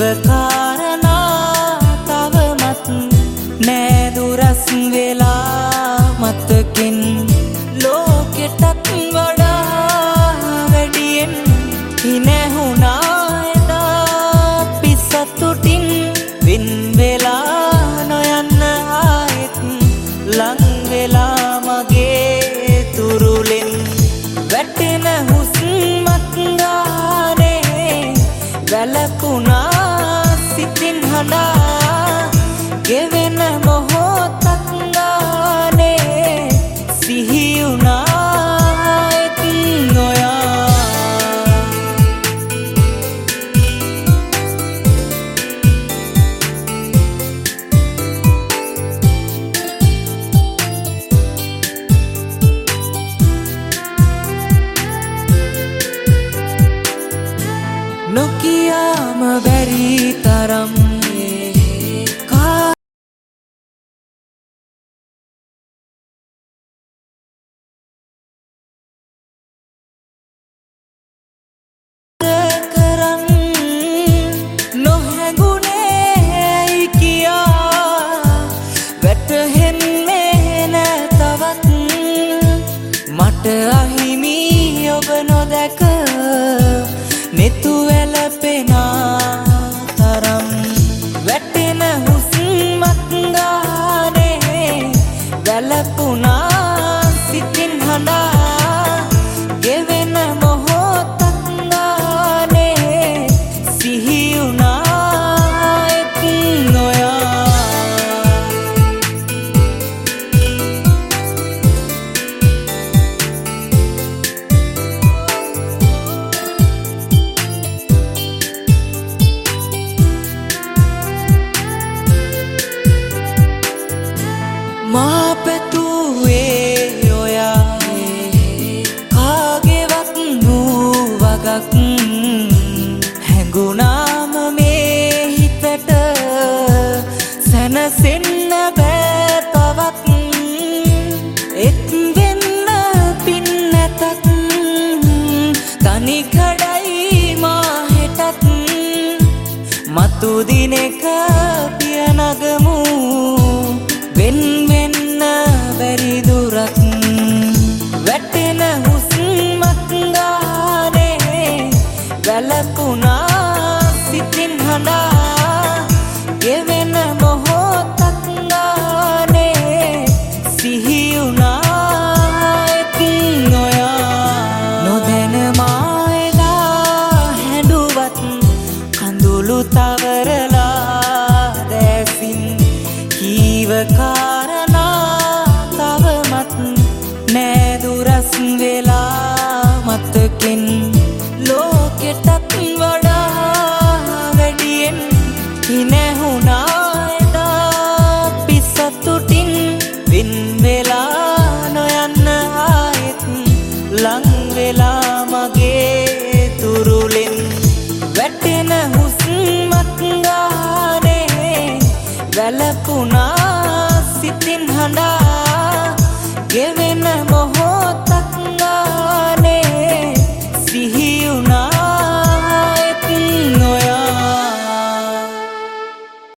කාරණා තවමත් නෑ දුරස් වෙලා මතකින් ලෝකෙටත් වඩා වැඩියෙන් හිනැහුණා එදා පිසතුටින් වින් වෙලා නොයන්න ආයෙත් ලං වෙලා මගේ තුරුලෙන් වැටෙන හුස්මක් ගානේ වැළකුණා සිතින් හඬා ගෙවෙන මොහොතක් ගානේ සිහි වුණා එතින් ඔයා නොකියාම බැරි තරම් කරන් නොහැඟුණේ කියා වැටහෙන්නේ නැ තවත් මට අහිමි ඔබ නොදැක නෙතු වැළපෙනා තරම් වැටෙන හුස්මක් ගානේ වැළපුණා සිතින් හඬා ගෙවෙන මොහොතක් ගානේ සිහි වුණා එතින් ඔයා මා පැතුවේ ඔයා කාගේවත් නූ වගක් හැඟුණාම මේ හිතට සැනසෙන්න බෑ තවත් එක් වෙන්න පින් නැතත් තනිකඩයි මා හෙටත් මතු දිනෙක පිය නගමු වෙන් වෙන්න බැරි දුරක් වැටෙන හුස්මක් ගානේ වැළකුණා සිතින් හඬා ගෙවෙන මොහොතක් ගානේ සිහි වුණා එතින් ඔයා නොදැන මා එදා හැඬුවත් කඳුළු තවරලා දැසින් කීව කාරණා තවමත් නෑ දුරස් වෙලා මතකින් ලෝකෙටත් වඩා වැඩියෙන් හිනැහුණා එදා පිසතුටින් වින් වෙලා නොයන්න ආයෙත් ලං වෙලා මගේ තුරුලෙන් වැටෙන හුස්මක් ගානේ වැළපුණා සිතින් හඬා ගෙවෙන